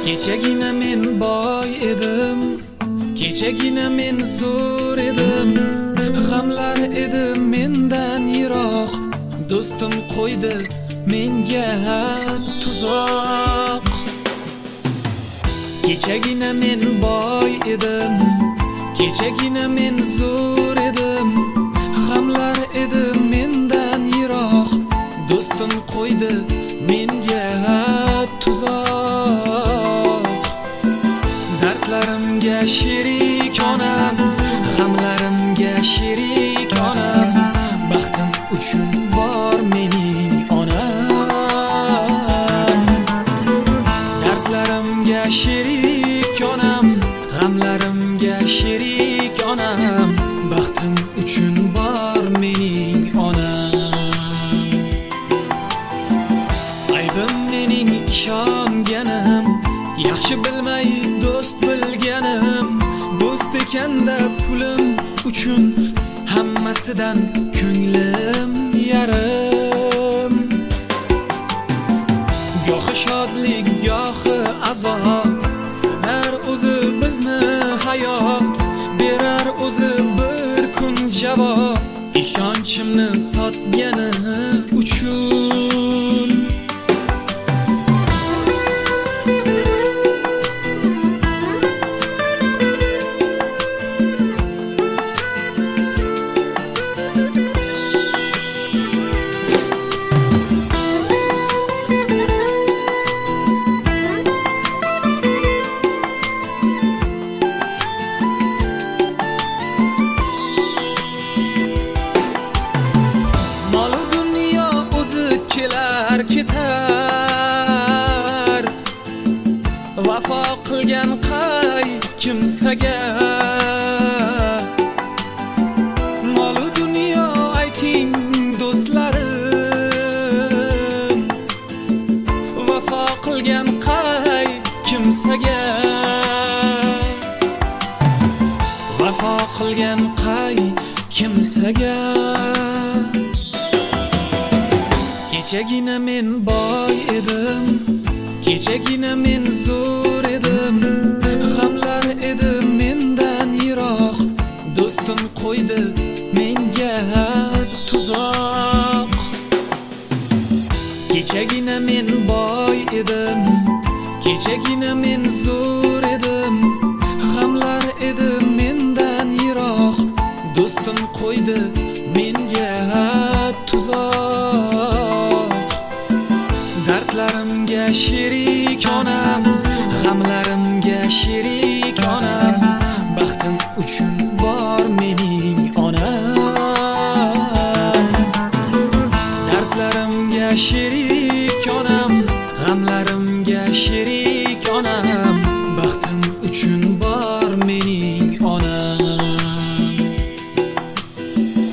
Kechagina men boy edim, kechagina men zo'r edim. G'amlar edi mendan yiroq, do'stim qo'ydi menga tuzoq. Kechagina men boy edim, kechagina men zo'r edim. G'amlar edi mendan yiroq, do'stim qo'ydi menga tuzoq. Dardlarimga sherik onam, g'amlarimga sherik onam. Baxtim uchun bor mening onam. Dardlarimga sherik onam, g'amlarimga sherik onam. Baxtim uchun bor mening onam. Aybim mening ishonganim, yaxshi bilmay do'st bilganim. Do'st ekanda pulim uchun hammasidan ko'nglim yarim. Gohi shodlik, gohi azob, sinar o'zi bizni hayot. Berar o'zi bir kun javob, ishonchimni sotgani uchun. Kelar ketar, vafo qilgan qay kimsaga. Molu dunyo ayting do'stlarim, vafo qilgan qay kimsaga. Vafo qilgan qay kimsaga. Kechagina men boy edim, kechagina men zo'r edim. G'amlar edi mendan yiroq, do'stim qo'ydi menga tuzoq. Kechagina men boy edim, kechagina men zo'r edim. G'amlar edi mendan yiroq, do'stim qo'ydi menga tuzoq. Dardlarimga sherik onam, g'amlarimga sherik onam. Baxtim uchun bor mening onam. Dardlarimga sherik onam, g'amlarimga sherik onam. Baxtim uchun bor mening onam.